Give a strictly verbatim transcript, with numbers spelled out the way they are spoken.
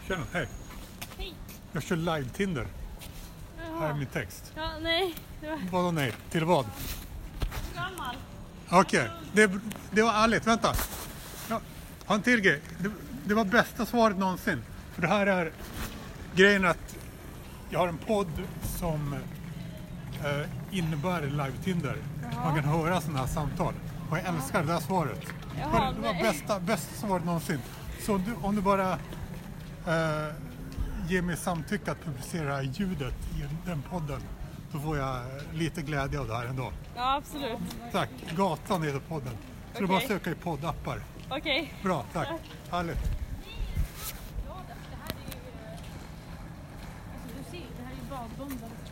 Tjena, hej. Hej. Jag kör live-Tinder. Jaha. Här är min text. Ja, nej. Det var Vadå nej? Till vad? gammal. Okej, okay. det, det var ärligt. Vänta. Ja, har en till grej. Det, det var bästa svaret någonsin. För det här är grejen att jag har en podd som eh, innebär live-Tinder. Man kan höra sådana här samtal. Och jag älskar det där svaret. Jaha, det var nej. bästa, bästa svaret någonsin. Så om du, om du bara eh, ger mig samtycke att publicera ljudet i den podden, så får jag lite glädje av det här ändå. Ja, absolut. Tack. Gatan heter podden. Så du Okej. bara söka i poddappar. Okej. Bra, tack. Tack. Härligt. Ja, det här är ju... Alltså, du ser, det här är ju badbomben.